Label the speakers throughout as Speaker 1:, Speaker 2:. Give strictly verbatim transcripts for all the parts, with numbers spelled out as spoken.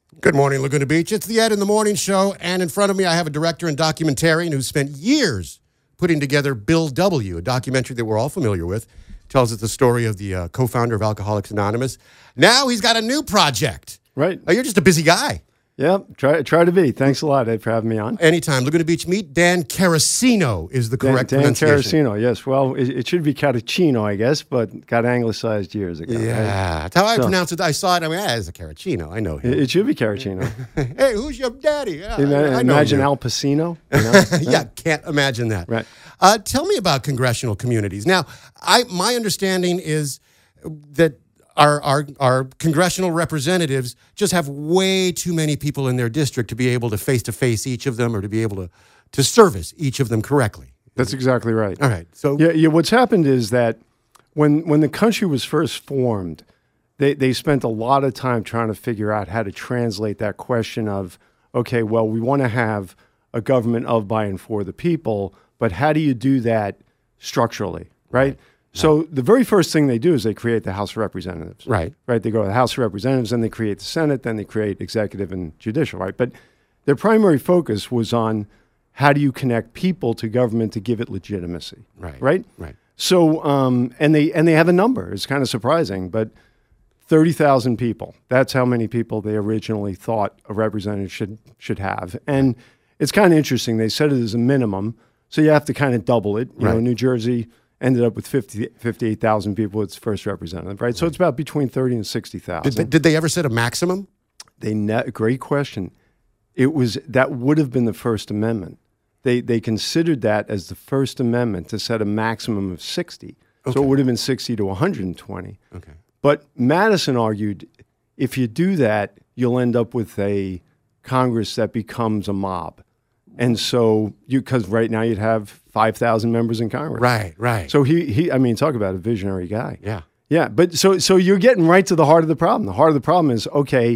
Speaker 1: Good morning, Laguna Beach. It's the Ed in the Morning Show, and in front of me I have a director and documentarian who spent years putting together Bill W., a documentary that we're all familiar with. Tells us the story of the uh, co-founder of Alcoholics Anonymous. Now he's got a new project.
Speaker 2: Right.
Speaker 1: Oh, you're just a busy guy.
Speaker 2: Yeah, try try to be. Thanks a lot, Ed, for having me on.
Speaker 1: Anytime. Laguna Beach, meet Dan Carasino is the correct
Speaker 2: Dan, Dan
Speaker 1: pronunciation.
Speaker 2: Carasino, yes. Well, it, it should be Caracino, I guess, but got anglicized years ago.
Speaker 1: Yeah,
Speaker 2: right?
Speaker 1: that's how I
Speaker 2: So-
Speaker 1: pronounce it. I saw it. I mean, ah, it's a Caracino. I know him.
Speaker 2: It, it should be Caracino.
Speaker 1: Hey, who's your daddy? Yeah,
Speaker 2: Ima-
Speaker 1: I, I know
Speaker 2: Imagine
Speaker 1: you.
Speaker 2: Al Pacino. You know?
Speaker 1: Yeah, can't imagine that.
Speaker 2: Right.
Speaker 1: Uh, tell me about congressional communities. Now, I my understanding is that our, our our congressional representatives just have way too many people in their district to be able to face to face each of them or to be able to to service each of them correctly.
Speaker 2: That's exactly right.
Speaker 1: All right. So
Speaker 2: Yeah, yeah. What's happened is that when when the country was first formed, they they spent a lot of time trying to figure out how to translate that question of, okay, well, we want to have a government of, by, and for the people, but how do you do that structurally, right? So the very first thing they do is they create the House of Representatives.
Speaker 1: Right.
Speaker 2: Right. They go to the House of Representatives, then they create the Senate, then they create executive and judicial, right? But their primary focus was on how do you connect people to government to give it legitimacy.
Speaker 1: Right.
Speaker 2: Right?
Speaker 1: Right.
Speaker 2: So, um, and they and they have a number. It's kind of surprising, but thirty thousand people. That's how many people they originally thought a representative should should have. And it's kind of interesting. They set it as a minimum, so you have to kind of double it. You
Speaker 1: Right.
Speaker 2: know, New Jersey ended up with fifty, fifty-eight thousand people. Its first representative, right? So it's about between thirty and sixty thousand.
Speaker 1: did they, did they ever set a maximum?
Speaker 2: They ne- great question. It was that would have been the First Amendment. They they considered that as the First Amendment to set a maximum of sixty. So
Speaker 1: Okay.
Speaker 2: it would have been sixty to one hundred twenty.
Speaker 1: Okay.
Speaker 2: But Madison argued, if you do that, you'll end up with a Congress that becomes a mob. And so you, because right now you'd have five thousand members in Congress.
Speaker 1: Right. Right.
Speaker 2: So he, he, I mean, talk about a visionary guy.
Speaker 1: yeah.
Speaker 2: Yeah, but so so you're getting right to the heart of the problem. The heart of the problem is, okay,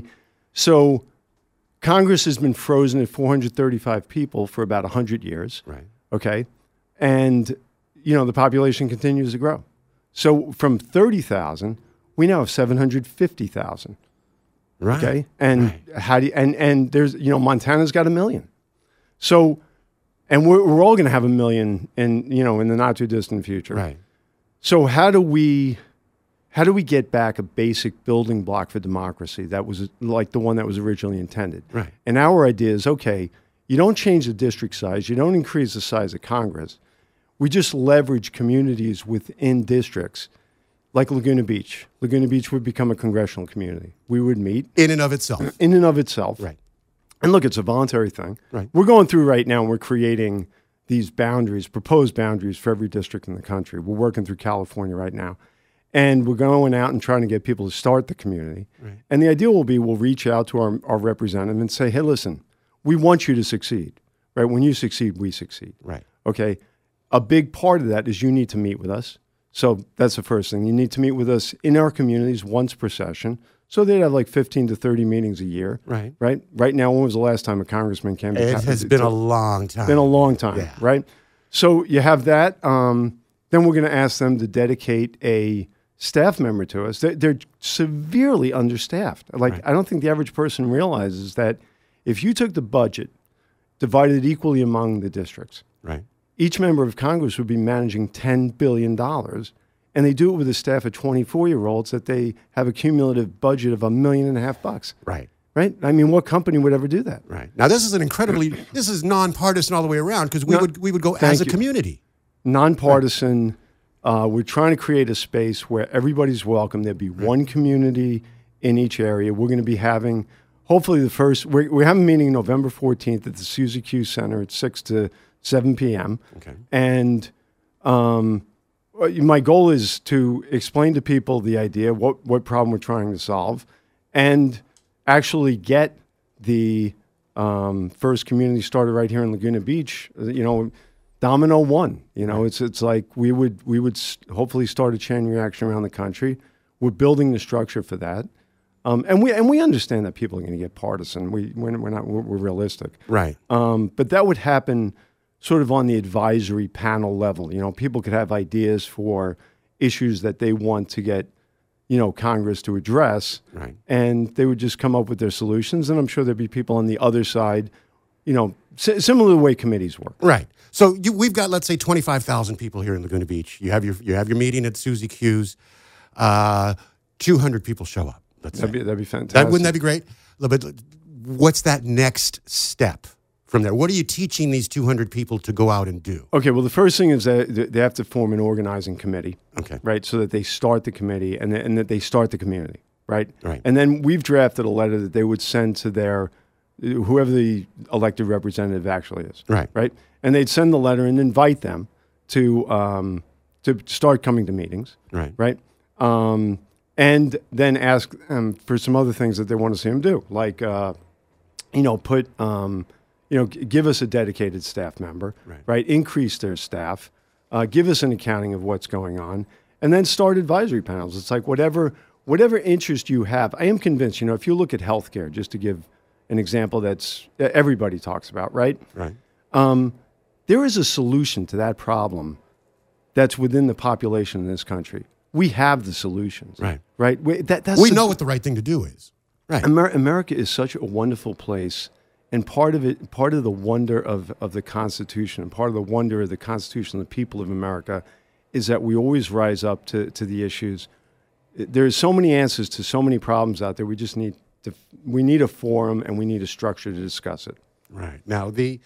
Speaker 2: so Congress has been frozen at four hundred thirty-five people for about one hundred years.
Speaker 1: Right.
Speaker 2: Okay. And, you know, the population continues to grow. So from thirty thousand, we now have seven hundred fifty thousand.
Speaker 1: Right.
Speaker 2: Okay. And
Speaker 1: Right.
Speaker 2: how do you, and, and there's, you know, Montana's got a million. So, and we're, we're all going to have a million in, you know, in the not too distant future.
Speaker 1: Right.
Speaker 2: So how do we, how do we get back a basic building block for democracy that was like the one that was originally intended?
Speaker 1: Right.
Speaker 2: And our idea is, okay, you don't change the district size, you don't increase the size of Congress. We just leverage communities within districts, like Laguna Beach. Laguna Beach would become a congressional community. We would meet
Speaker 1: In and of itself.
Speaker 2: in and of itself.
Speaker 1: Right.
Speaker 2: And look, it's a voluntary thing.
Speaker 1: Right.
Speaker 2: We're going through right now, and we're creating these boundaries, proposed boundaries for every district in the country. We're working through California right now. And we're going out and trying to get people to start the community.
Speaker 1: Right.
Speaker 2: And the idea will be we'll reach out to our, our representative and say, hey, listen, we want you to succeed. Right? When you succeed, we succeed.
Speaker 1: Right.
Speaker 2: Okay? A big part of that is you need to meet with us. So that's the first thing. You need to meet with us in our communities once per session. So they'd have like fifteen to thirty meetings a year.
Speaker 1: Right.
Speaker 2: Right? Right now, when was the last time a congressman came to
Speaker 1: It
Speaker 2: town?
Speaker 1: has been a long time.
Speaker 2: been a long time,
Speaker 1: Yeah.
Speaker 2: right? So you have that. Um, then we're going to ask them to dedicate a staff member to us. They're, they're severely understaffed. Like,
Speaker 1: Right.
Speaker 2: I don't think the average person realizes that if you took the budget, divided equally among the districts,
Speaker 1: Right.
Speaker 2: each member of Congress would be managing ten billion dollars, and they do it with a staff of twenty-four-year-olds that they have a cumulative budget of a million and a half bucks,
Speaker 1: Right.
Speaker 2: right? I mean, what company would ever do that?
Speaker 1: Right. Now this is an incredibly this is nonpartisan all the way around because we
Speaker 2: No,
Speaker 1: would we would go
Speaker 2: thank
Speaker 1: as a
Speaker 2: you.
Speaker 1: community.
Speaker 2: Nonpartisan. Uh, we're trying to create a space where everybody's welcome. There'll be one community in each area. We're going to be having, hopefully, the first. We're, we have a meeting November fourteenth at the Suzy Q Center at six to seven p.m.
Speaker 1: Okay.
Speaker 2: And um, uh, my goal is to explain to people the idea, what what problem we're trying to solve, and actually get the um, first community started right here in Laguna Beach. Uh, You know. Domino one, you know, it's it's like we would we would s- hopefully start a chain reaction around the country. We're building the structure for that, um, and we and we understand that people are going to get partisan. We we're, we're not we're, we're realistic,
Speaker 1: Right.
Speaker 2: um, but that would happen sort of on the advisory panel level. You know, people could have ideas for issues that they want to get you know, Congress to address.
Speaker 1: Right.
Speaker 2: And they would just come up with their solutions. And I'm sure there'd be people on the other side, you know, si- similar to the way committees work.
Speaker 1: Right. So you, we've got, let's say, twenty-five thousand people here in Laguna Beach. You have your you have your meeting at Susie Q's. Uh, two hundred people show up. Let's
Speaker 2: That'd
Speaker 1: say.
Speaker 2: be, that'd be fantastic.
Speaker 1: That, wouldn't that be great? But what's that next step from there? What are you teaching these two hundred people to go out and do?
Speaker 2: Okay, well, the first thing is that they have to form an organizing committee,
Speaker 1: Okay.
Speaker 2: right? So that they start the committee and, th- and that they start the community, right?
Speaker 1: Right.
Speaker 2: And then we've drafted a letter that they would send to their, whoever the elected representative actually is,
Speaker 1: Right.
Speaker 2: right? And they'd send the letter and invite them to um, to start coming to meetings,
Speaker 1: Right.
Speaker 2: right? Um, and then ask them for some other things that they want to see them do, like, uh, you know, put, um, you know, g- give us a dedicated staff member,
Speaker 1: Right.
Speaker 2: right? Increase their staff, uh, give us an accounting of what's going on, and then start advisory panels. It's like whatever whatever interest you have. I am convinced, you know, if you look at healthcare, just to give an example that's that everybody talks about, right?
Speaker 1: Right.
Speaker 2: There is a solution to that problem that's within the population in this country. We have the solutions,
Speaker 1: Right.
Speaker 2: Right? We, that, that's
Speaker 1: We
Speaker 2: the-
Speaker 1: know what the right thing to do is. Right.
Speaker 2: Amer- America is such a wonderful place, and part of it, part of the wonder of, of the Constitution, and part of the wonder of the Constitution of the people of America, is that we always rise up to, to the issues. There's so many answers to so many problems out there. We just need to, we need a forum and we need a structure to discuss it.
Speaker 1: Right. Now, the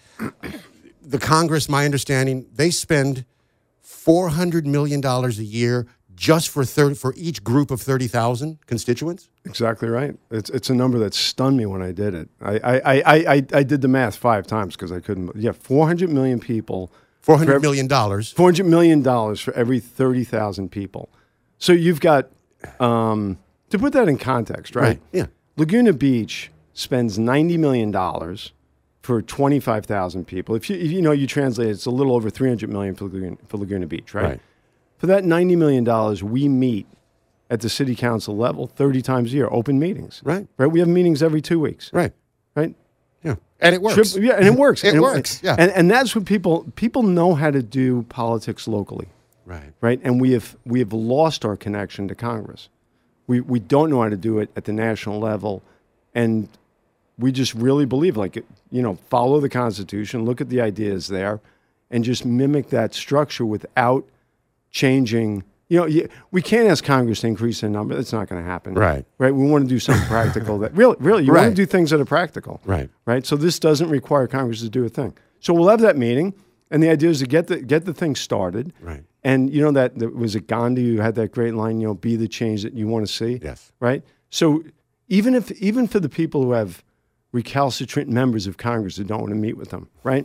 Speaker 1: the Congress, my understanding, they spend four hundred million dollars a year just for thirty, for each group of thirty thousand constituents?
Speaker 2: Exactly right. It's it's a number that stunned me when I did it. I I, I, I, I did the math five times because I couldn't. Yeah, four hundred million people.
Speaker 1: four hundred million dollars.
Speaker 2: four hundred million dollars for every thirty thousand people. So you've got, um, to put that in context, right?
Speaker 1: Right, yeah.
Speaker 2: Laguna Beach spends ninety million dollars for twenty-five thousand people. If you, if you know, you translate it, it's a little over three hundred million dollars for Laguna, for Laguna Beach, right?
Speaker 1: Right.
Speaker 2: For that ninety million dollars, we meet at the city council level thirty times a year, open meetings.
Speaker 1: Right.
Speaker 2: Right? We have meetings every two weeks.
Speaker 1: Right.
Speaker 2: Right?
Speaker 1: Yeah. And it works.
Speaker 2: Trip- yeah, and it works.
Speaker 1: It
Speaker 2: and
Speaker 1: works, yeah.
Speaker 2: And, and that's what people, people know how to do politics locally.
Speaker 1: Right.
Speaker 2: Right? And we have we have lost our connection to Congress. We we don't know how to do it at the national level, and we just really believe, like, you know, follow the Constitution, look at the ideas there, and just mimic that structure without changing. You know, you, we can't ask Congress to increase their number. That's not going to happen.
Speaker 1: Right.
Speaker 2: Right. We want to do something practical. That really, really, you want
Speaker 1: Right.
Speaker 2: to do things that are practical.
Speaker 1: Right.
Speaker 2: Right. So this doesn't require Congress to do a thing. So we'll have that meeting, and the idea is to get the get the thing started.
Speaker 1: Right.
Speaker 2: And you know that, that was it Gandhi who had that great line, you know, be the change that you want to see.
Speaker 1: Yes.
Speaker 2: Right? So even if even for the people who have recalcitrant members of Congress who don't want to meet with them, right?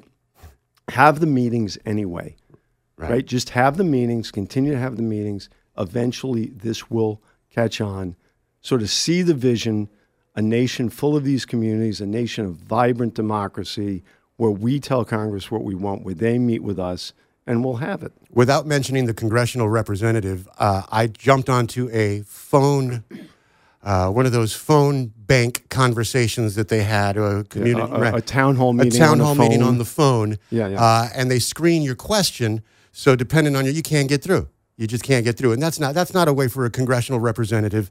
Speaker 2: Have the meetings anyway.
Speaker 1: Right.
Speaker 2: Right? Just have the meetings, continue to have the meetings. Eventually this will catch on. Sort of see the vision, a nation full of these communities, a nation of vibrant democracy where we tell Congress what we want, where they meet with us, and we'll have it.
Speaker 1: Without mentioning the congressional representative, uh, I jumped onto a phone, uh, one of those phone bank conversations that they had, a community,
Speaker 2: a, a, a town hall meeting.
Speaker 1: a town
Speaker 2: on the
Speaker 1: hall
Speaker 2: phone.
Speaker 1: meeting on the phone.
Speaker 2: Yeah, yeah.
Speaker 1: Uh, and they screen your question, so depending on you, you can't get through. You just can't get through, and that's not that's not a way for a congressional representative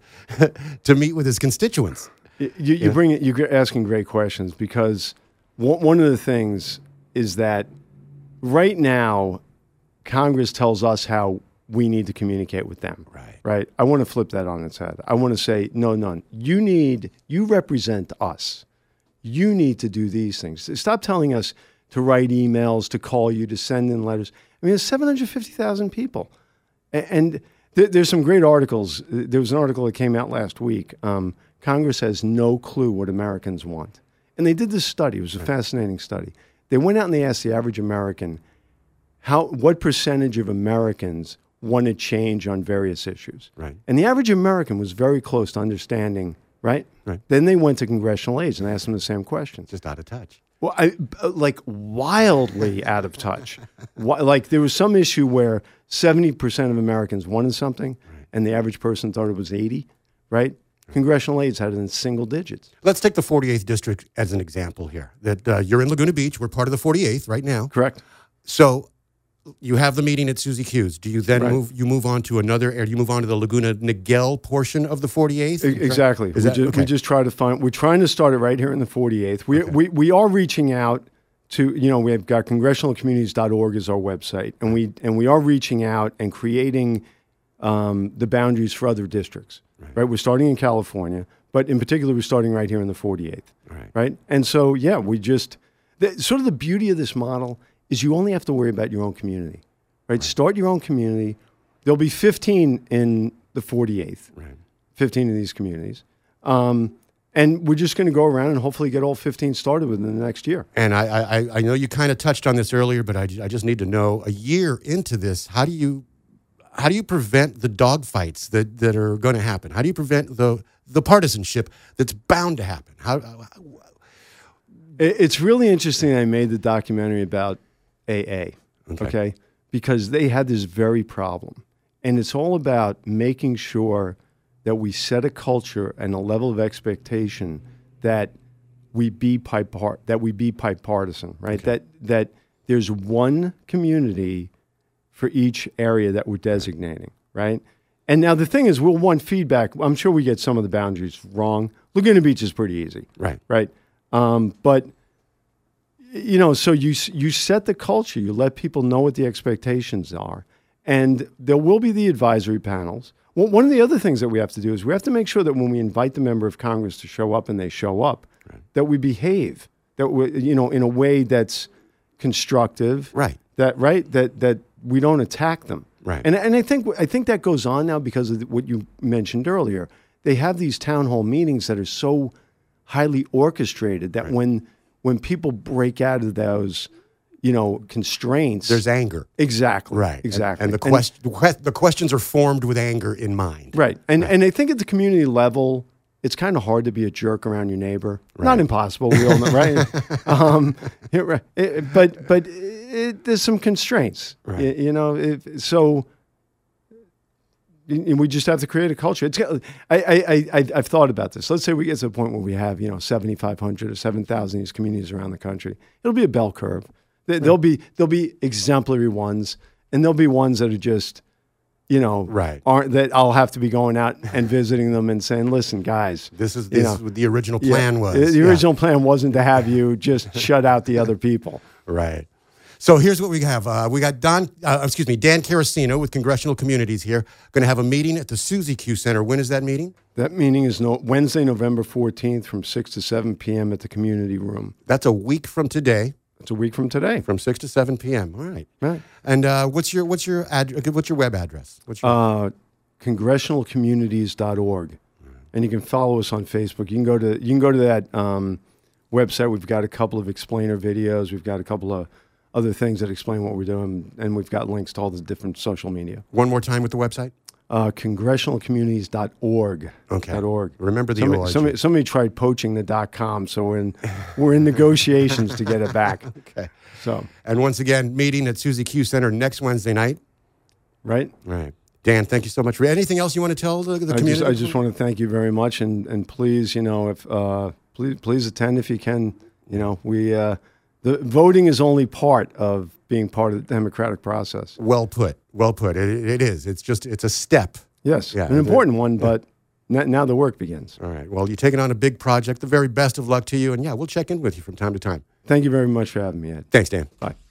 Speaker 1: to meet with his constituents.
Speaker 2: You, you
Speaker 1: Yeah.
Speaker 2: bring it. You're asking great questions because one one of the things is that right now, Congress tells us how we need to communicate with them.
Speaker 1: Right.
Speaker 2: Right. I want to flip that on its head. I want to say, no, none. You need. You represent us. You need to do these things. Stop telling us to write emails, to call you, to send in letters. I mean, there's seven hundred fifty thousand people. A- And th- there's some great articles. There was an article that came out last week. Um, Congress has no clue what Americans want. And they did this study. It was a fascinating study. They went out and they asked the average American, how, what percentage of Americans want to change on various issues?
Speaker 1: Right.
Speaker 2: And the average American was very close to understanding, right?
Speaker 1: Right.
Speaker 2: Then they went to congressional aides and asked them the same questions.
Speaker 1: Just out of touch.
Speaker 2: Well, I, uh, like wildly out of touch. Why- Like there was some issue where seventy percent of Americans wanted something and the average person thought it was eighty, right? Congressional aides had it in single digits.
Speaker 1: Let's take the forty-eighth district as an example here. That uh, you're in Laguna Beach. We're part of the forty-eighth right now.
Speaker 2: Correct?
Speaker 1: So you have the meeting at Susie Q's. Do you then
Speaker 2: Right.
Speaker 1: move? You move on to another area. You move on to the Laguna Niguel portion of the forty-eighth.
Speaker 2: E- Exactly.
Speaker 1: Is
Speaker 2: we,
Speaker 1: that-
Speaker 2: ju-
Speaker 1: okay.
Speaker 2: we just try to find. We're trying to start it right here in the forty-eighth. We
Speaker 1: Okay.
Speaker 2: we we are reaching out to. You know, we've got congressional communities dot org is our website, and we and we are reaching out and creating um, the boundaries for other districts. Right. right. We're starting in California, but in particular, we're starting right here in the forty-eighth.
Speaker 1: Right.
Speaker 2: Right. And so, yeah, we just the, sort of the beauty of this model is you only have to worry about your own community. Right? Right. Start your own community. There'll be fifteen in the forty-eighth.
Speaker 1: Right.
Speaker 2: fifteen of these communities. Um, and we're just going to go around and hopefully get all fifteen started within the next year.
Speaker 1: And I, I, I know you kind of touched on this earlier, but I, I just need to know, a year into this, how do you, how do you prevent the dogfights that, that are going to happen? How do you prevent the the partisanship that's bound to happen? How? how
Speaker 2: It, it's really interesting. I made the documentary about A A.
Speaker 1: Okay.
Speaker 2: Okay, because they had this very problem, and it's all about making sure that we set a culture and a level of expectation that we be bipart that we be bipartisan, right?
Speaker 1: Okay.
Speaker 2: That that there's one community for each area that we're designating, right? And now the thing is, we'll want feedback. I'm sure we get some of the boundaries wrong. Laguna Beach is pretty easy,
Speaker 1: Right.
Speaker 2: right? Um, but you know, so you you set the culture. You let people know what the expectations are, and there will be the advisory panels. Well, one of the other things that we have to do is we have to make sure that when we invite the member of Congress to show up and they show up,
Speaker 1: Right.
Speaker 2: that we behave, that we, you know, in a way that's constructive,
Speaker 1: Right.
Speaker 2: that right, that that we don't attack them,
Speaker 1: Right.
Speaker 2: And and I think I think that goes on now because of what you mentioned earlier. They have these town hall meetings that are so highly orchestrated that
Speaker 1: Right.
Speaker 2: when when people break out of those, you know, constraints,
Speaker 1: There's anger.
Speaker 2: exactly
Speaker 1: Right. And-
Speaker 2: exactly,
Speaker 1: And, the, quest, the que- the questions are formed with anger in mind.
Speaker 2: right, and
Speaker 1: Right.
Speaker 2: and I think at the community level, it's kind of hard to be a jerk around your neighbor.
Speaker 1: Right.
Speaker 2: Not impossible, we all know, right? um, it- it- but but it, there's some constraints,
Speaker 1: Right.
Speaker 2: y- you know. If, so y- we just have to create a culture. It's I I I I've thought about this. Let's say we get to a point where we have you know seventy-five hundred or seven thousand these communities around the country. It'll be a bell curve. There- There'll be there'll be exemplary ones, and there'll be ones that are just, you know,
Speaker 1: Right.
Speaker 2: aren't that I'll have to be going out and visiting them and saying, listen, guys,
Speaker 1: This is,
Speaker 2: You
Speaker 1: this
Speaker 2: know,
Speaker 1: is what the original
Speaker 2: yeah,
Speaker 1: plan was.
Speaker 2: The, the
Speaker 1: Yeah.
Speaker 2: original plan wasn't to have you just shut out the other people.
Speaker 1: Right. So here's what we have. Uh, we got Don, uh, excuse me, Dan Carasino with Congressional Communities here. Going to have a meeting at the Susie Q Center. When is that meeting?
Speaker 2: That meeting is no, Wednesday, November fourteenth from six to seven p.m. at the community room.
Speaker 1: That's a week from today,
Speaker 2: It's a week from today.
Speaker 1: from six to seven p.m. All right.
Speaker 2: Right.
Speaker 1: And uh, what's your what's your ad, what's your web address? What's your
Speaker 2: Uh, congressional communities dot org. And you can follow us on Facebook. You can go to you can go to that um, website. We've got a couple of explainer videos. We've got a couple of other things that explain what we're doing, and we've got links to all the different social media.
Speaker 1: one more time with the website?
Speaker 2: Uh, congressional communities dot org.
Speaker 1: Okay.
Speaker 2: Dot org.
Speaker 1: Remember the
Speaker 2: Somebody,
Speaker 1: org.
Speaker 2: somebody, somebody tried poaching the dot com, so we're in, we're in negotiations to get it back.
Speaker 1: Okay.
Speaker 2: So,
Speaker 1: And once again, meeting at Susie Q Center next Wednesday night.
Speaker 2: right?
Speaker 1: All right. Dan, thank you so much. Anything else you want to tell the, the
Speaker 2: I
Speaker 1: community?
Speaker 2: just, I just want to thank you very much, and, and please, you know, if uh, please please attend if you can. You know, we uh, the voting is only part of being part of the democratic process.
Speaker 1: Well put. Well put. It, it is. It's just, it's a step.
Speaker 2: Yes,
Speaker 1: Yeah,
Speaker 2: an important one, but n- now the work begins.
Speaker 1: All right. Well, you're taking on a big project. The very best of luck to you. And yeah, we'll check in with you from time to time.
Speaker 2: Thank you very much for having me, Ed.
Speaker 1: Thanks, Dan.
Speaker 2: Bye.